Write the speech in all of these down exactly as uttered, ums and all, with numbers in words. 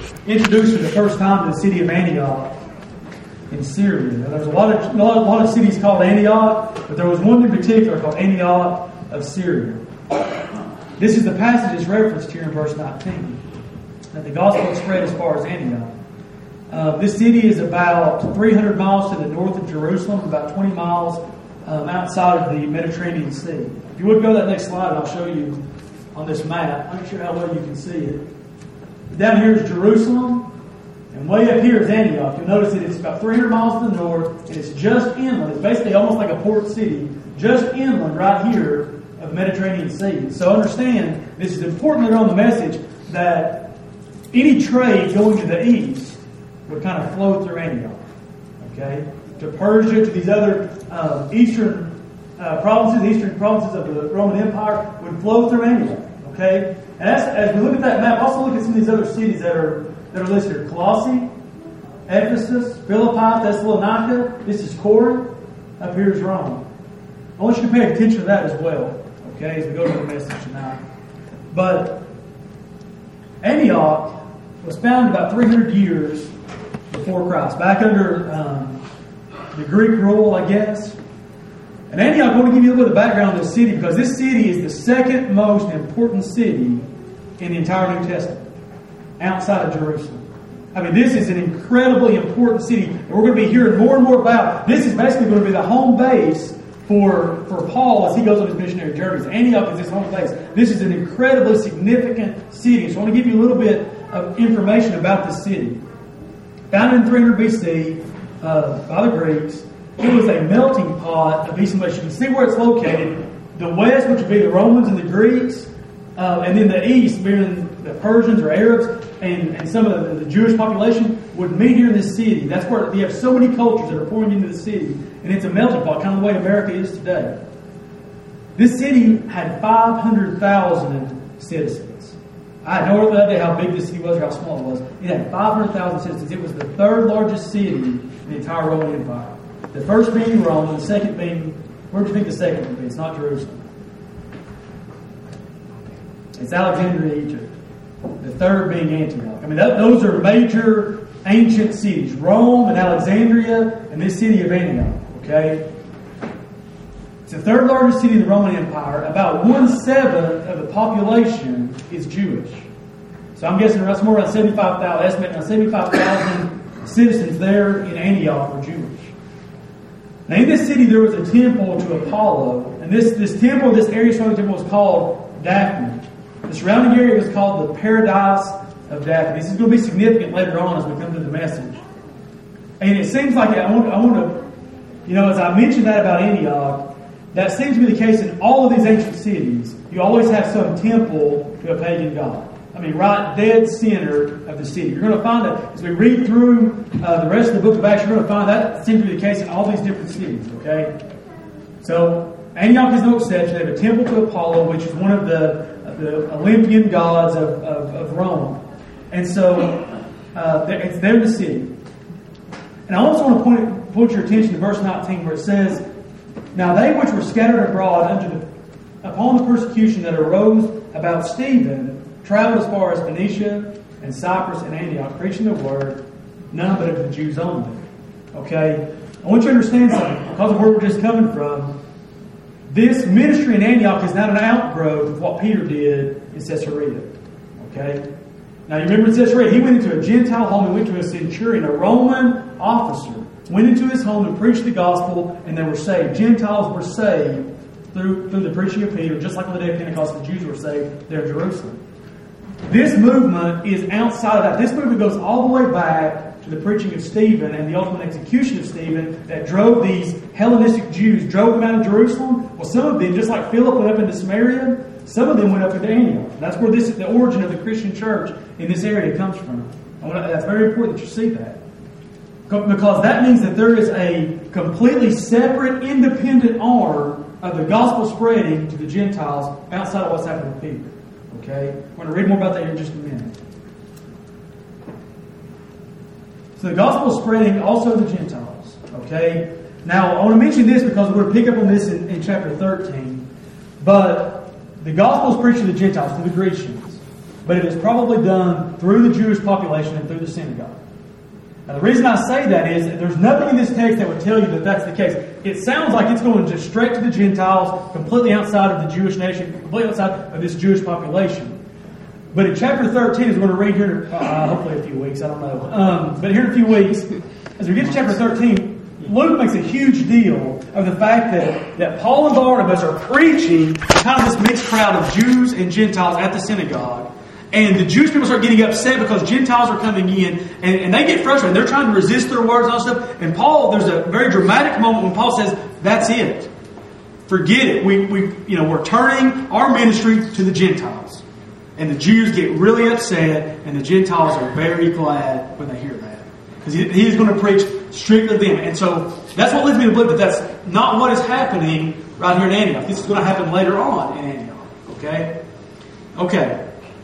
introduced for the first time to the city of Antioch in Syria. Now, there's a lot of a lot, a lot of cities called Antioch, but there was one in particular called Antioch of Syria. This is the passage that's referenced here in verse nineteen. That the gospel spread as far as Antioch. Uh, this city is about three hundred miles to the north of Jerusalem, about twenty miles um, outside of the Mediterranean Sea. If you would go to that next slide, and I'll show you on this map. I'm not sure how well you can see it. Down here is Jerusalem. And way up here is Antioch. You'll notice that it's about three hundred miles to the north, and it's just inland. It's basically almost like a port city, just inland right here of the Mediterranean Sea. So understand, this is important to know the message that any trade going to the east would kind of flow through Antioch. Okay? To Persia, to these other um, eastern uh, provinces, eastern provinces of the Roman Empire would flow through Antioch. Okay? And as, as we look at that map, also look at some of these other cities that are that are listed here. Colossae, Ephesus, Philippi, Thessalonica. This is Corinth. Up here is Rome. I want you to pay attention to that as well, okay, as we go to the message tonight. But Antioch was founded about three hundred years before Christ, back under um, the Greek rule, I guess. And Antioch, I want to give you a little bit of background on this city, because this city is the second most important city in the entire New Testament, outside of Jerusalem. I mean, this is an incredibly important city that we're going to be hearing more and more about. This is basically going to be the home base for, for Paul as he goes on his missionary journeys. Antioch is his home base. This is an incredibly significant city. So I want to give you a little bit of information about the city. Founded in three hundred B C uh, by the Greeks, it was a melting pot of East and West. You can see where it's located. The west, which would be the Romans and the Greeks, uh, and then the east, being the Persians or Arabs, and, and some of the, the Jewish population would meet here in this city. That's where you have so many cultures that are pouring into the city. And it's a melting pot, kind of the way America is today. This city had five hundred thousand citizens. I had no idea how big this city was or how small it was. It had five hundred thousand citizens. It was the third largest city in the entire Roman Empire. The first being Rome, and the second being, where do you think the second would be? It's not Jerusalem. It's Alexandria, Egypt. The third being Antioch. I mean, that, those are major ancient cities. Rome and Alexandria and this city of Antioch. Okay? It's the third largest city in the Roman Empire. About one-seventh of the population is Jewish. So I'm guessing around somewhere around seventy-five thousand, estimating around seventy-five thousand citizens there in Antioch were Jewish. Now in this city there was a temple to Apollo. And this, this temple, this area surrounding the temple was called Daphne. The surrounding area was called the Paradise of Daphne. This is going to be significant later on as we come to the message. And it seems like, I want, I want to, you know, as I mentioned that about Antioch, that seems to be the case in all of these ancient cities. You always have some temple to a pagan god. I mean, right dead center of the city. You're going to find that as we read through uh, the rest of the book of Acts, you're going to find that seems to be the case in all these different cities, okay? So, Antioch is no exception. They have a temple to Apollo, which is one of the the Olympian gods of, of, of Rome. And so, uh, it's there in the city. And I also want to point, point your attention to verse nineteen where it says, "Now they which were scattered abroad under the, upon the persecution that arose about Stephen traveled as far as Phoenicia and Cyprus and Antioch, preaching the word, none but of the Jews only." Okay? I want you to understand something. Because of where we're just coming from, this ministry in Antioch is not an outgrowth of what Peter did in Caesarea. Okay? Now you remember in Caesarea, he went into a Gentile home and went to a centurion, a Roman officer, went into his home and preached the gospel, and they were saved. Gentiles were saved through, through the preaching of Peter, just like on the day of Pentecost, the Jews were saved there in Jerusalem. This movement is outside of that. This movement goes all the way back to the preaching of Stephen and the ultimate execution of Stephen that drove these Hellenistic Jews, drove them out of Jerusalem. Well, some of them, just like Philip went up into Samaria, some of them went up into Antioch. That's where this the origin of the Christian church in this area comes from. I want to, that's very important that you see that. Because that means that there is a completely separate, independent arm of the gospel spreading to the Gentiles outside of what's happening with Peter. Okay? We're going to read more about that here in just a minute. So the gospel is spreading also to the Gentiles. Okay? Now, I want to mention this because we're going to pick up on this in, in chapter thirteen. But the gospel is preached to the Gentiles, to the Grecians. But it is probably done through the Jewish population and through the synagogue. Now, the reason I say that is that there's nothing in this text that would tell you that that's the case. It sounds like it's going just straight to the Gentiles, completely outside of the Jewish nation, completely outside of this Jewish population. But in chapter thirteen, as we're going to read here, uh, hopefully a few weeks, I don't know. Um, but here in a few weeks, as we get to chapter thirteen, Luke makes a huge deal of the fact that, that Paul and Barnabas are preaching kind of this mixed crowd of Jews and Gentiles at the synagogue. And the Jewish people start getting upset because Gentiles are coming in, and, and they get frustrated. They're trying to resist their words and all stuff. And Paul, there's a very dramatic moment when Paul says, "That's it. Forget it. We, we, you know, we're turning our ministry to the Gentiles." And the Jews get really upset, and the Gentiles are very glad when they hear that, because he, he is going to preach strictly to them. And so that's what leads me to believe that that's not what is happening right here in Antioch. This is going to happen later on in Antioch. Okay, okay.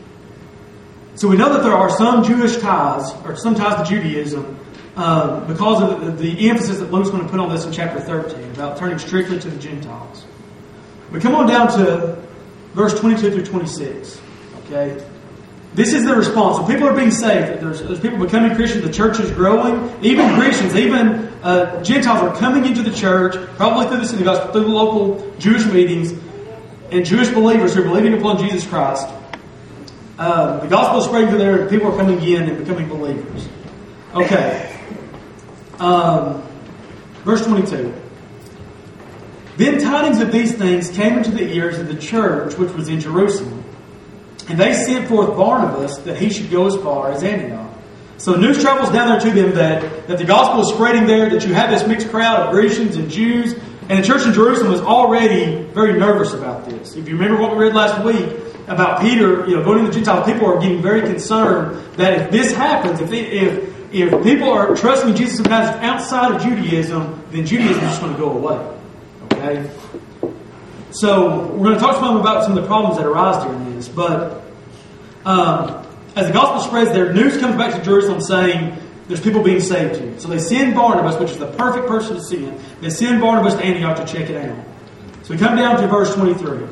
So we know that there are some Jewish ties, or some ties to Judaism, uh, because of the, the emphasis that Luke's going to put on this in chapter thirteen, about turning strictly to the Gentiles. We come on down to verse twenty-two through twenty-six. Okay, this is the response. So people are being saved. There's, there's people becoming Christians. The church is growing. Even Christians, even uh, Gentiles are coming into the church, probably through the synagogues, through the local Jewish meetings, and Jewish believers who are believing upon Jesus Christ. Uh, the gospel is spreading to there, and people are coming in and becoming believers. Okay. Um, verse twenty-two. Then tidings of these things came into the ears of the church which was in Jerusalem. And they sent forth Barnabas that he should go as far as Antioch. So news travels down there to them that, that the gospel is spreading there, that you have this mixed crowd of Grecians and Jews. And the church in Jerusalem was already very nervous about this. If you remember what we read last week, about Peter, you know, going to the Gentiles, people are getting very concerned that if this happens, if they, if if people are trusting Jesus of Nazareth outside of Judaism, then Judaism is just going to go away. Okay? So we're going to talk to them about some of the problems that arise during this. But um, as the gospel spreads, their news comes back to Jerusalem saying there's people being saved here. So they send Barnabas, which is the perfect person to send. They send Barnabas to Antioch to check it out. So we come down to verse twenty-three.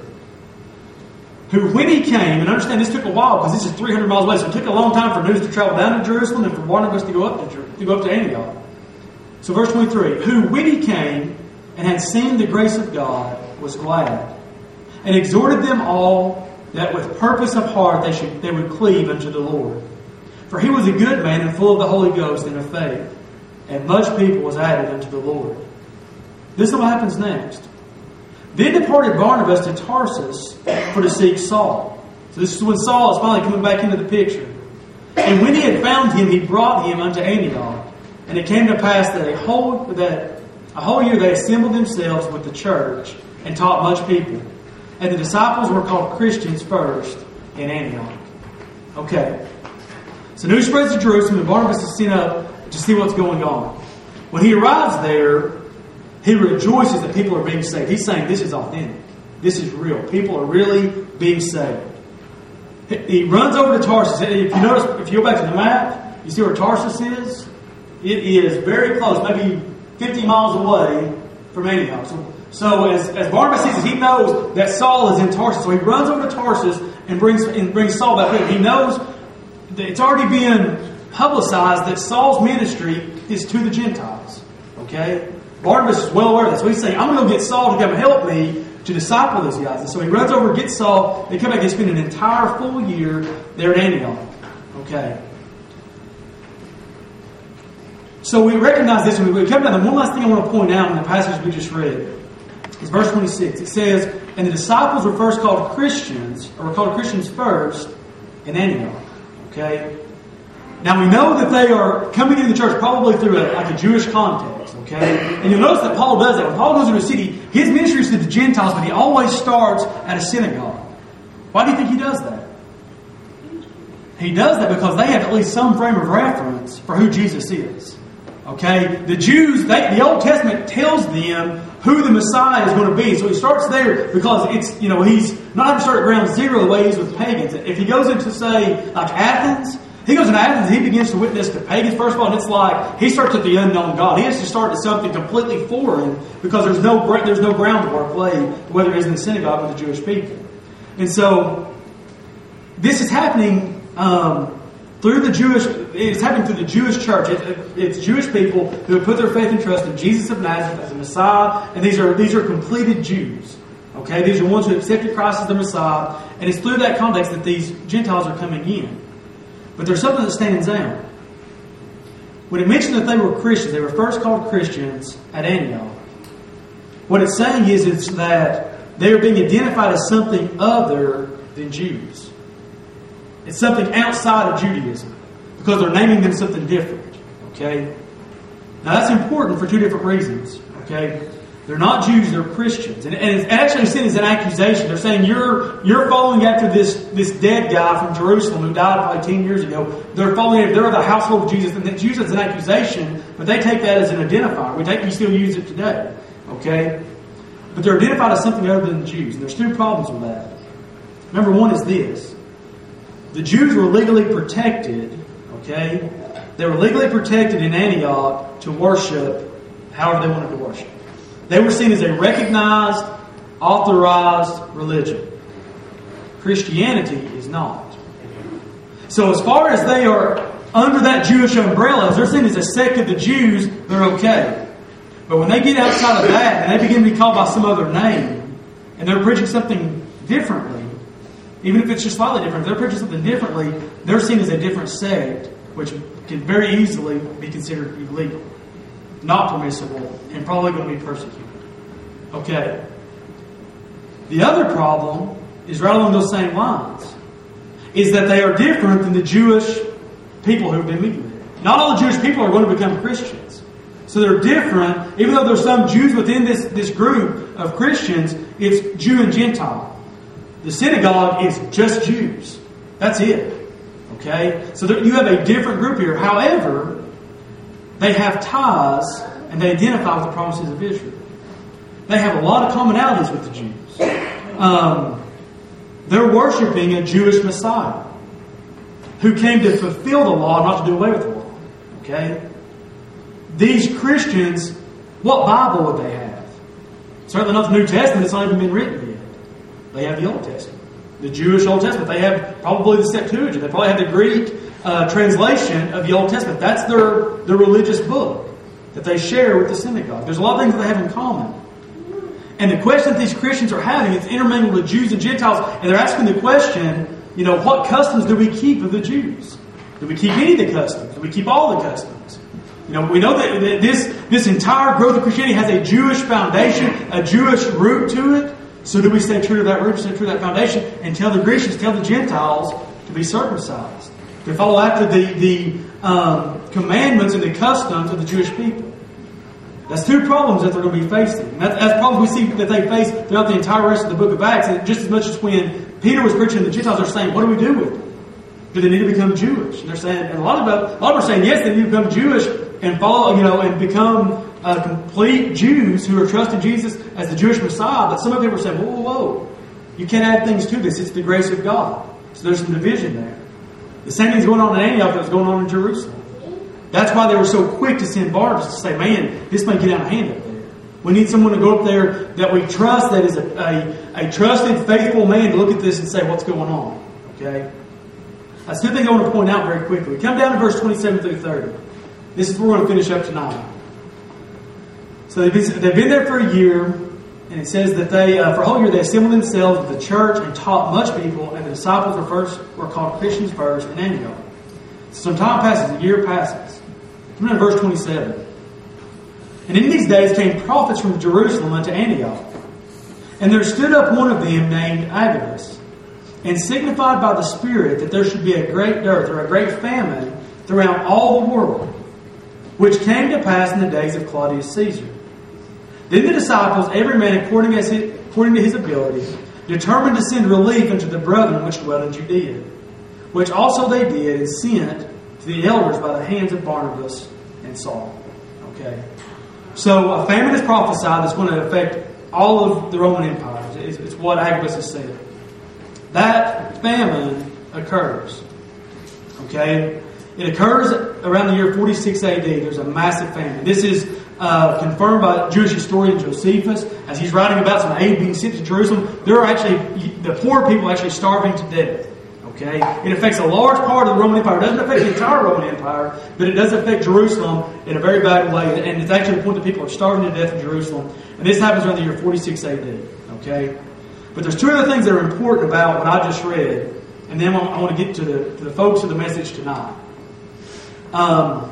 Who, when he came, and understand this took a while because this is three hundred miles away, so it took a long time for news to travel down to Jerusalem and for Barnabas to go up to, to go up to Antioch. So verse twenty-three, who, when he came and had seen the grace of God, was glad, and exhorted them all that with purpose of heart they should they would cleave unto the Lord. For he was a good man and full of the Holy Ghost and of faith, and much people was added unto the Lord. This is what happens next. Then departed Barnabas to Tarsus for to seek Saul. So this is when Saul is finally coming back into the picture. And when he had found him, he brought him unto Antioch. And it came to pass that a whole that a whole year they assembled themselves with the church and taught much people. And the disciples were called Christians first in Antioch. Okay. So news spreads to Jerusalem, and Barnabas is sent up to see what's going on. When he arrives there, he rejoices that people are being saved. He's saying this is authentic. This is real. People are really being saved. He runs over to Tarsus. If you notice, if you go back to the map, you see where Tarsus is? It is very close, maybe fifty miles away from Antioch. So, so as, as Barnabas sees it, he knows that Saul is in Tarsus. So he runs over to Tarsus and brings, and brings Saul back with him. He knows that it's already been publicized that Saul's ministry is to the Gentiles. Okay? Barnabas is well aware of this. So he's saying, I'm going to go get Saul to come help me to disciple those guys. And so he runs over, gets Saul. They come back and spend an entire full year there at Antioch. Okay. So we recognize this. When we come down, the one last thing I want to point out in the passage we just read is verse twenty-six. It says, and the disciples were first called Christians, or were called Christians first in Antioch. Okay. Now we know that they are coming into the church probably through a, like a Jewish context, okay? And you'll notice that Paul does that. When Paul goes into a city, his ministry is to the Gentiles, but he always starts at a synagogue. Why do you think he does that? He does that because they have at least some frame of reference for who Jesus is. Okay? The Jews, they, the Old Testament tells them who the Messiah is going to be. So he starts there because it's, you know, he's not having to start at ground zero the way he is with pagans. If he goes into, say, like Athens, he goes into Athens and he begins to witness to pagans, first of all, and it's like he starts at the unknown God. He has to start at something completely foreign because there's no there's no groundwork laid, whether it is in the synagogue with the Jewish people. And so this is happening um, through the Jewish, it's happening through the Jewish church. It, it, it's Jewish people who have put their faith and trust in Jesus of Nazareth as the Messiah, and these are these are completed Jews. Okay, these are ones who accepted Christ as the Messiah, and it's through that context that these Gentiles are coming in. But there's something that stands out. When it mentioned that they were Christians, they were first called Christians at Antioch. What it's saying is, is that they are being identified as something other than Jews. It's something outside of Judaism because they're naming them something different. Okay? Now that's important for two different reasons. Okay? They're not Jews, they're Christians. And, and it's actually seen as an accusation. They're saying you're you're following after this, this dead guy from Jerusalem who died probably ten years ago. They're following after, they're the household of Jesus. And it's used as an accusation, but they take that as an identifier. We take we still use it today. Okay? But they're identified as something other than the Jews. And there's two problems with that. Number one is this. The Jews were legally protected, okay? They were legally protected in Antioch to worship however they wanted to worship. They were seen as a recognized, authorized religion. Christianity is not. So as far as they are under that Jewish umbrella, as they're seen as a sect of the Jews, they're okay. But when they get outside of that and they begin to be called by some other name, and they're preaching something differently, even if it's just slightly different, if they're preaching something differently, they're seen as a different sect, which can very easily be considered illegal, not permissible, and probably going to be persecuted. Okay. The other problem is right along those same lines, is that they are different than the Jewish people who have been mediated. Not all the Jewish people are going to become Christians. So they're different, even though there's some Jews within this, this group of Christians, it's Jew and Gentile. The synagogue is just Jews. That's it. Okay? So there, you have a different group here. However, they have ties and they identify with the promises of Israel. They have a lot of commonalities with the Jews. Um, they're worshiping a Jewish Messiah who came to fulfill the law, not to do away with the law. Okay? These Christians, what Bible would they have? Certainly not the New Testament. It's not even been written yet. They have the Old Testament. The Jewish Old Testament. They have probably the Septuagint. They probably have the Greek uh, translation of the Old Testament. That's their, their religious book that they share with the synagogue. There's a lot of things that they have in common. And the question that these Christians are having is intermingled with Jews and Gentiles. And they're asking the question, you know, what customs do we keep of the Jews? Do we keep any of the customs? Do we keep all the customs? You know, we know that this, this entire growth of Christianity has a Jewish foundation, a Jewish root to it. So do we stay true to that root, stay true to that foundation, and tell the Grecians, tell the Gentiles to be circumcised, to follow after the, the um, commandments and the customs of the Jewish people? That's two problems that they're going to be facing. And that's, that's problems we see that they face throughout the entire rest of the book of Acts. And just as much as when Peter was preaching, the Gentiles are saying, what do we do with them? Do they need to become Jewish? And they're saying, and a lot of them, a lot of them are saying, yes, they need to become Jewish and follow, you know, and become uh, complete Jews who are trusting Jesus as the Jewish Messiah. But some of them are saying, whoa, whoa, whoa, you can't add things to this. It's the grace of God. So there's some division there. The same thing's going on in Antioch that was going on in Jerusalem. That's why they were so quick to send Barnabas to say, man, this may get out of hand up there. We need someone to go up there that we trust, that is a, a, a trusted, faithful man to look at this and say, what's going on? Okay? That's two things I want to point out very quickly. Come down to verse twenty-seven through thirty. This is where we're going to finish up tonight. So they've been, they've been there for a year, and it says that they, uh, for a whole year, they assembled themselves with the church and taught much people, and the disciples were first were called Christians first in Antioch. Some time passes, a year passes. Come down to verse twenty-seven. And in these days came prophets from Jerusalem unto Antioch. And there stood up one of them named Agabus, and signified by the Spirit that there should be a great dearth or a great famine throughout all the world, which came to pass in the days of Claudius Caesar. Then the disciples, every man according, as his, according to his ability, determined to send relief unto the brethren which dwelt in Judea, which also they did, and sent to the elders by the hands of Barnabas and Saul. Okay. So a famine is prophesied that's going to affect all of the Roman Empire. It's, it's what Agabus has said. That famine occurs. Okay. It occurs around the year forty-six A D. There's a massive famine. This is uh, confirmed by Jewish historian Josephus as he's writing about some aid being sent to Jerusalem. There are actually, the poor people actually starving to death. Okay? It affects a large part of the Roman Empire. It doesn't affect the entire Roman Empire, but it does affect Jerusalem in a very bad way. And it's actually the point that people are starving to death in Jerusalem. And this happens around the year forty-six A D. Okay? But there's two other things that are important about what I just read. And then I want to get to the, to the focus of the message tonight. Um,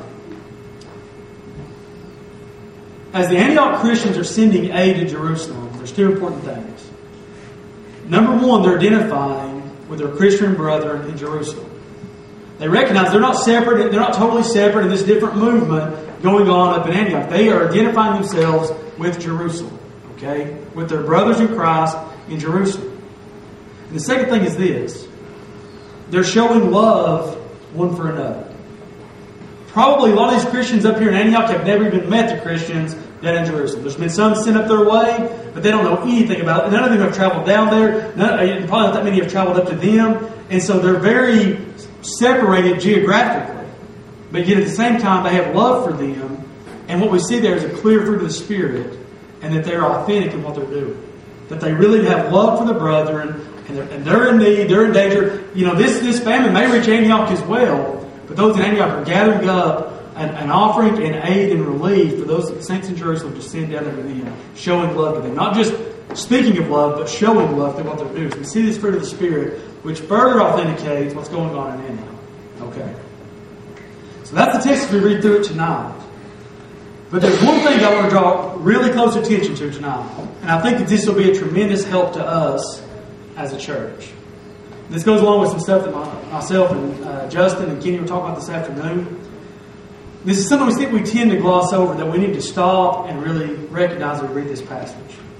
as the Antioch Christians are sending aid to Jerusalem, there's two important things. Number one, they're identifying with their Christian brethren in Jerusalem. They recognize they're not separate, they're not totally separate in this different movement going on up in Antioch. They are identifying themselves with Jerusalem, okay? With their brothers in Christ in Jerusalem. And the second thing is this. They're showing love one for another. Probably a lot of these Christians up here in Antioch have never even met the Christians down in Jerusalem. There's been some sent up their way, but they don't know anything about it. None of them have traveled down there. None, probably not that many have traveled up to them. And so they're very separated geographically. But yet at the same time, they have love for them. And what we see there is a clear fruit of the Spirit, and that they're authentic in what they're doing. That they really have love for the brethren, and they're, and they're in need, they're in danger. You know, this, this famine may reach Antioch as well, but those in Antioch are gathering up an, an offering and aid and relief for those saints in Jerusalem to send down there to them, showing love to them. Not just speaking of love, but showing love through what they're doing. So we see this fruit of the Spirit, which further authenticates what's going on in Antioch. Okay. So that's the text as we read through it tonight. But there's one thing I want to draw really close attention to tonight. And I think that this will be a tremendous help to us as a church. This goes along with some stuff that my, myself and uh, Justin and Kenny were talking about this afternoon. This is something we think we tend to gloss over, that we need to stop and really recognize as we read this passage.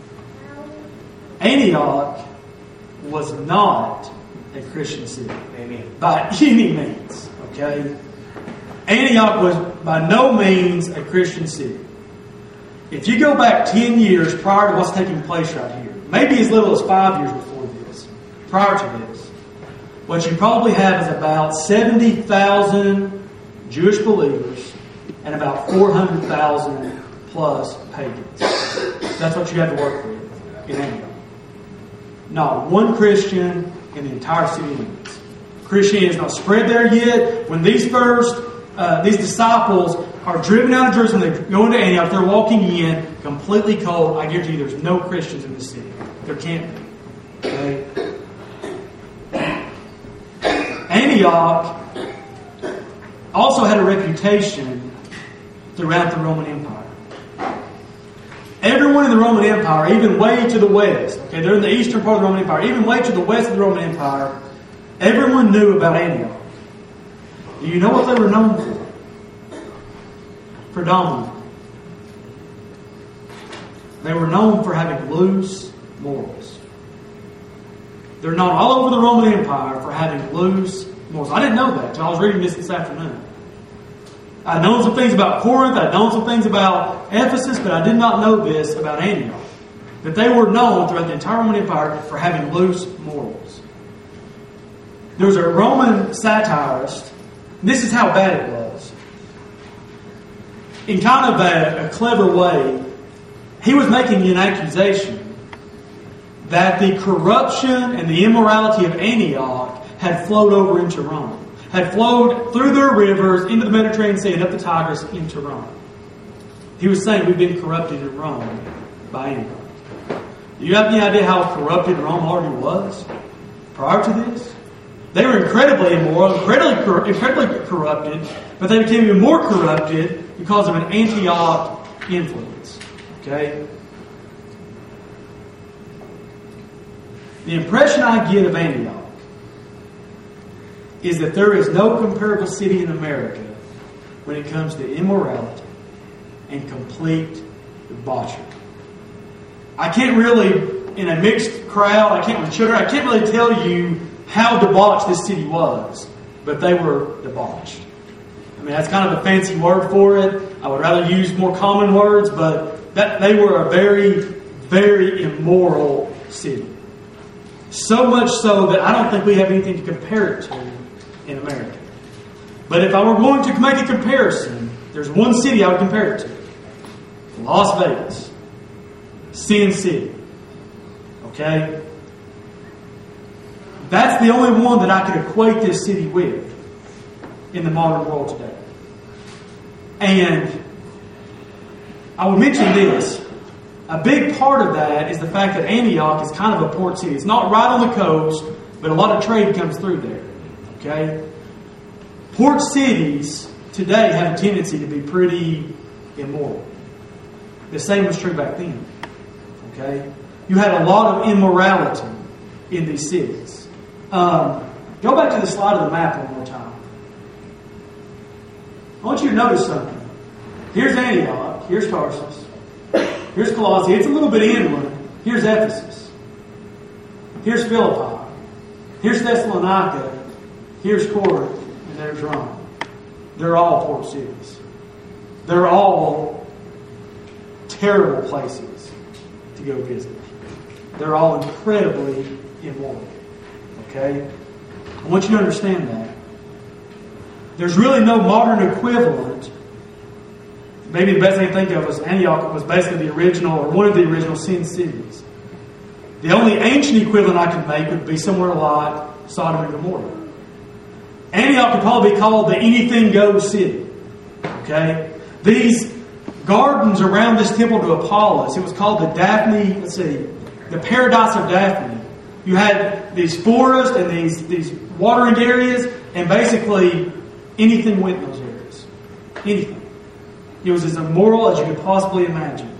Antioch was not a Christian city. Amen. By any means. Okay? Antioch was by no means a Christian city. If you go back ten years prior to what's taking place right here, maybe as little as five years before this, prior to this, what you probably have is about seventy thousand Jewish believers and about four hundred thousand plus pagans. That's what you have to work with in Antioch. Not one Christian in the entire city limits. Christianity is not spread there yet. When these first, uh, these disciples are driven out of Jerusalem, they go into Antioch, they're walking in completely cold. I guarantee you there's no Christians in this city. There can't be. Okay? Antioch also had a reputation throughout the Roman Empire. Everyone in the Roman Empire, even way to the west, okay, they're in the eastern part of the Roman Empire, even way to the west of the Roman Empire, everyone knew about Antioch. Do you know what they were known for? Predominantly. They were known for having loose morals. They're known all over the Roman Empire for having loose morals. I didn't know that until I was reading this this afternoon. I'd known some things about Corinth, I'd known some things about Ephesus, but I did not know this about Antioch. That they were known throughout the entire Roman Empire for having loose morals. There was a Roman satirist, and this is how bad it was. In kind of a, a clever way, he was making an accusation that the corruption and the immorality of Antioch had flowed over into Rome. Had flowed through their rivers into the Mediterranean Sea and up the Tigris into Rome. He was saying we've been corrupted in Rome by Antioch. Do you have any idea how corrupted Rome already was prior to this? They were incredibly immoral, incredibly, incredibly corrupted, but they became even more corrupted because of an Antioch influence. Okay? The impression I get of Antioch is that there is no comparable city in America when it comes to immorality and complete debauchery. I can't really, in a mixed crowd, I can't with children, I can't really tell you how debauched this city was, but they were debauched. I mean, that's kind of a fancy word for it. I would rather use more common words, but that they were a very, very immoral city. So much so that I don't think we have anything to compare it to in America. But if I were going to make a comparison, there's one city I would compare it to. Las Vegas. Sin City. Okay? That's the only one that I could equate this city with in the modern world today. And I would mention this. A big part of that is the fact that Antioch is kind of a port city. It's not right on the coast, but a lot of trade comes through there. Okay? Port cities today have a tendency to be pretty immoral. The same was true back then. Okay? You had a lot of immorality in these cities. Um, go back to the slide of the map one more time. I want you to notice something. Here's Antioch. Here's Tarsus. Here's Colossae. It's a little bit inland. Here's Ephesus. Here's Philippi. Here's Thessalonica. Here's Corinth. And there's Rome. They're all port cities. They're all terrible places to go visit. They're all incredibly immoral. Okay? I want you to understand that. There's really no modern equivalent. Maybe the best I can think of was Antioch was basically the original, or one of the original sin cities. The only ancient equivalent I could make would be somewhere like Sodom and Gomorrah. Antioch could probably be called the anything goes city. Okay? These gardens around this temple to Apollos, it was called the Daphne, let's see, the Paradise of Daphne. You had these forests and these, these watering areas, and basically anything went in those areas. Anything. It was as immoral as you could possibly imagine.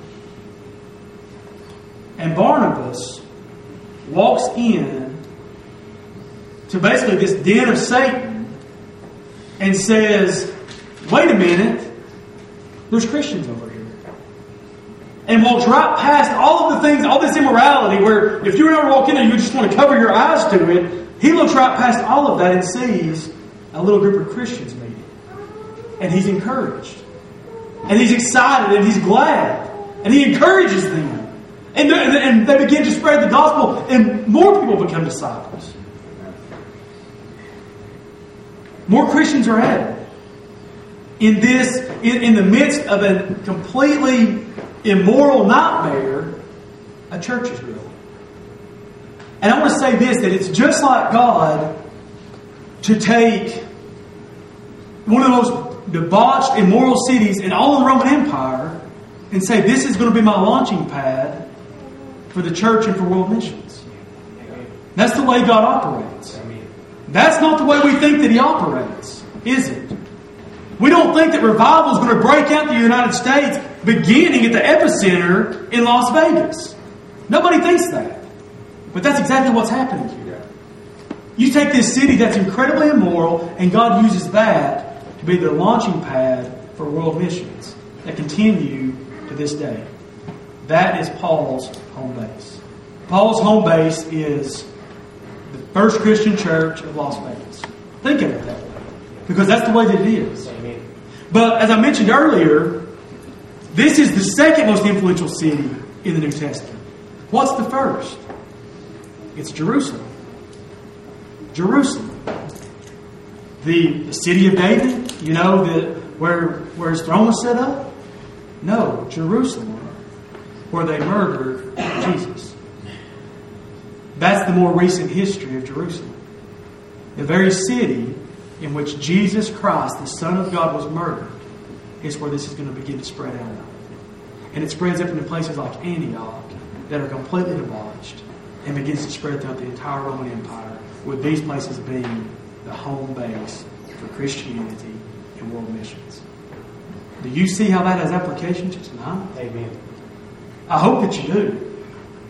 And Barnabas walks in to basically this den of Satan and says, wait a minute, there's Christians over here. And walks right past all of the things, all this immorality, where if you were ever walk in there, you just want to cover your eyes to it. He looks right past all of that and sees a little group of Christians meeting. And he's encouraged. And he's excited and he's glad. And he encourages them. And they, and they begin to spread the gospel. And more people become disciples. More Christians are added. In this, in, in the midst of a completely immoral nightmare, a church is real. And I want to say this, that it's just like God to take one of the most debauched, immoral cities in all of the Roman Empire and say, this is going to be my launching pad for the church and for world missions. That's the way God operates. That's not the way we think that He operates, is it? We don't think that revival is going to break out in the United States beginning at the epicenter in Las Vegas. Nobody thinks that. But that's exactly what's happening here. You take this city that's incredibly immoral, and God uses that to be the launching pad for world missions that continue to this day. That is Paul's home base. Paul's home base is the First Christian Church of Las Vegas. Think of it that way. Because that's the way that it is. But as I mentioned earlier, this is the second most influential city in the New Testament. What's the first? It's Jerusalem. Jerusalem. The, the city of David, you know, the, where, where his throne was set up? No, Jerusalem, where they murdered Jesus. That's the more recent history of Jerusalem. The very city in which Jesus Christ, the Son of God, was murdered, is where this is going to begin to spread out. And it spreads up into places like Antioch that are completely debauched and begins to spread throughout the entire Roman Empire, with these places being the home base for Christianity and world missions. Do you see how that has application to tonight? Amen. I hope that you do.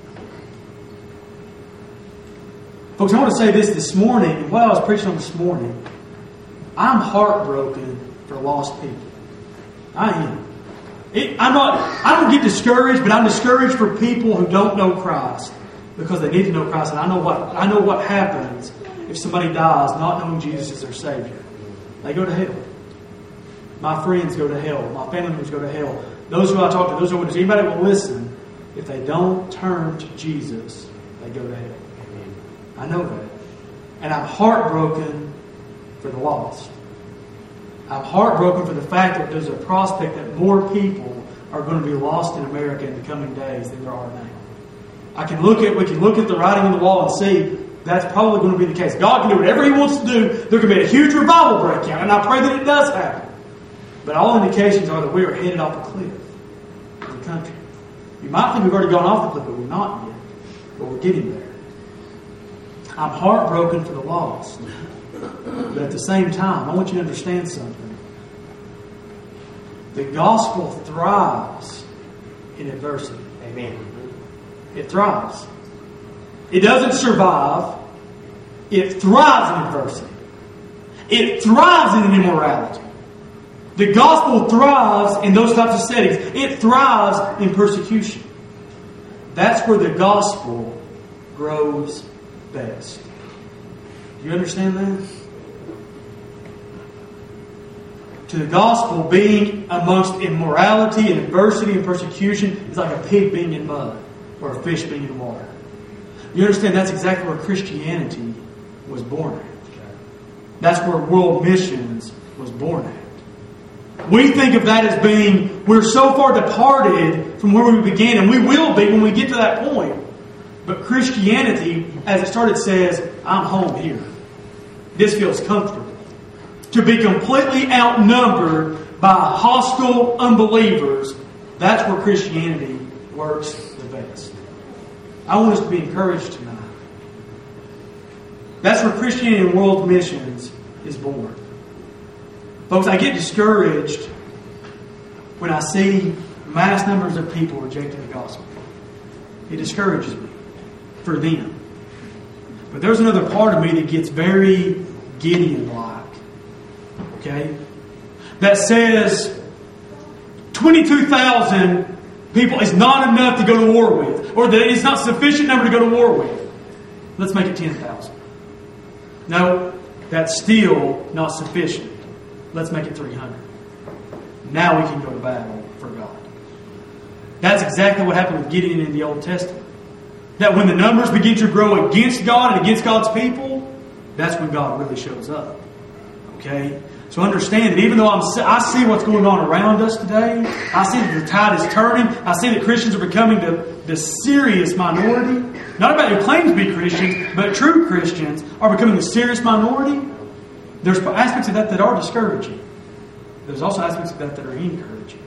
Folks, I want to say this this morning, and while I was preaching on this morning, I'm heartbroken for lost people. I am. It, I'm not. I don't get discouraged, but I'm discouraged for people who don't know Christ because they need to know Christ. And I know what I know what happens if somebody dies not knowing Jesus as their Savior. They go to hell. My friends go to hell. My family members go to hell. Those who I talk to, those who witness, anybody will listen. If they don't turn to Jesus, they go to hell. I know that, and I'm heartbroken for the lost. I'm heartbroken for the fact that there's a prospect that more people are going to be lost in America in the coming days than there are now. I can look at we can look at the writing on the wall and see that's probably going to be the case. God can do whatever He wants to do. There can be a huge revival break out, and I pray that it does happen. But all indications are that we are headed off a cliff in the country. You might think we've already gone off the cliff, but we're not yet. But we're getting there. I'm heartbroken for the lost. But at the same time, I want you to understand something. The gospel thrives in adversity. Amen. It thrives. It doesn't survive. It thrives in adversity. It thrives in immorality. The gospel thrives in those types of settings. It thrives in persecution. That's where the gospel grows best. Do you understand that? To the gospel, being amongst immorality and adversity and persecution is like a pig being in mud or a fish being in water. You understand that's exactly where Christianity was born at. That's where world missions was born at. We think of that as being, we're so far departed from where we began, and we will be when we get to that point. But Christianity, as it started, says, I'm home here. This feels comfortable. To be completely outnumbered by hostile unbelievers, that's where Christianity works the best. I want us to be encouraged tonight. That's where Christianity and world missions is born. Folks, I get discouraged when I see mass numbers of people rejecting the gospel. It discourages me for them. But there's another part of me that gets very Gideon-like. Okay? That says twenty-two thousand people is not enough to go to war with. Or that it's not sufficient number to go to war with. Let's make it ten thousand. No, that's still not sufficient. Let's make it three hundred. Now we can go to battle for God. That's exactly what happened with Gideon in the Old Testament. That when the numbers begin to grow against God and against God's people, that's when God really shows up. Okay? So understand that even though I'm, I see what's going on around us today, I see that the tide is turning, I see that Christians are becoming the, the serious minority. Not about who claim to be Christians, but true Christians are becoming the serious minority. There's aspects of that that are discouraging. There's also aspects of that that are encouraging.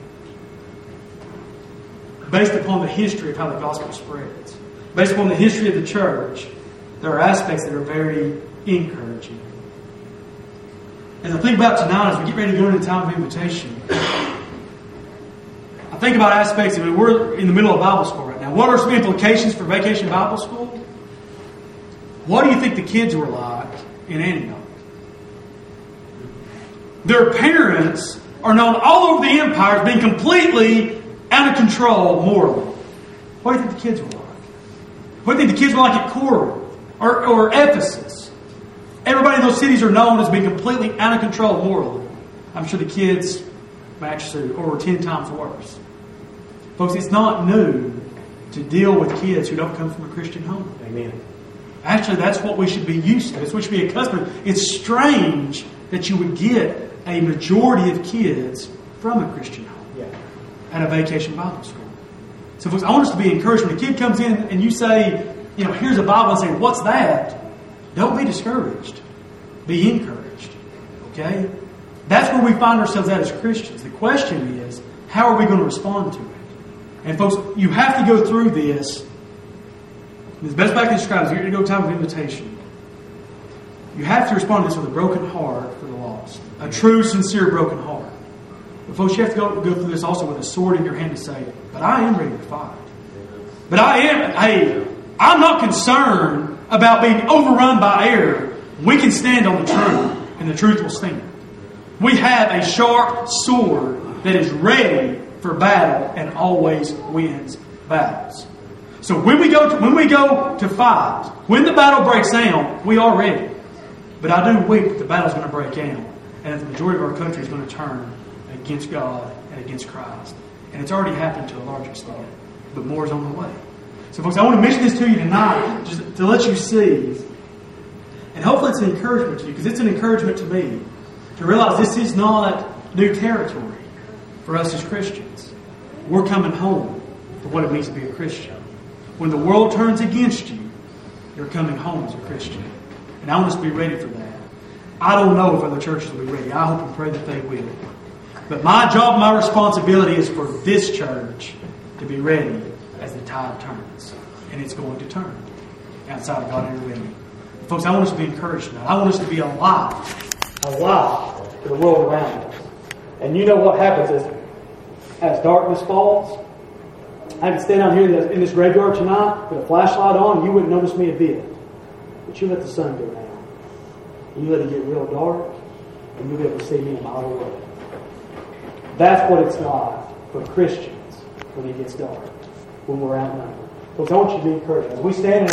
Based upon the history of how the gospel spreads, based upon the history of the church, there are aspects that are very encouraging. As I think about tonight, as we get ready to go into the time of invitation, I think about aspects. I mean, we're in the middle of Bible school right now. What are some implications for Vacation Bible School? What do you think the kids were like in Antioch? Their parents are known all over the empire as being completely out of control morally. What do you think the kids were like? What do you think the kids were like at Corinth or, or Ephesus? Everybody in those cities are known as being completely out of control morally. I'm sure the kids match suit or were ten times worse. Folks, it's not new to deal with kids who don't come from a Christian home. Amen. Actually, that's what we should be used to. It's what we should be accustomed to. It's strange that you would get a majority of kids from a Christian home Yeah. at a Vacation Bible School. So, folks, I want us to be encouraged. When a kid comes in and you say, you know, here's a Bible, and say, what's that? Don't be discouraged. Be encouraged. Okay? That's where we find ourselves at as Christians. The question is, how are we going to respond to it? And, folks, you have to go through this. The best way I can describe it is you're going to go time of invitation. You have to respond to this with a broken heart for the lost. A true, sincere, broken heart. But folks, you have to go, go through this also with a sword in your hand to say, but I am ready to fight. But I am, hey, I'm not concerned about being overrun by error. We can stand on the truth, and the truth will stand. We have a sharp sword that is ready for battle and always wins battles. So when we go to, when we go to fight, when the battle breaks out, we are ready. But I do weep that the battle's going to break out, and that the majority of our country is going to turn against God and against Christ. And it's already happened to a large extent, but more is on the way. So, folks, I want to mention this to you tonight, just to let you see, and hopefully it's an encouragement to you, because it's an encouragement to me to realize this is not new territory for us as Christians. We're coming home for what it means to be a Christian. When the world turns against you, They're coming home as a Christian. And I want us to be ready for that. I don't know if other churches will be ready. I hope and pray that they will. But my job, my responsibility is for this church to be ready as the tide turns. And it's going to turn outside of God intervening. Folks, I want us to be encouraged tonight. I want us to be alive. Alive to the world around us. And you know what happens is, as darkness falls, I can stand out here in this, in this graveyard tonight with a flashlight on, and you wouldn't notice me a bit. But you let the sun go down. You let it get real dark, and you'll be able to see me a mile away. That's what it's like for Christians when it gets dark, when we're outnumbered. Folks, I want you to be encouraged. As we stand in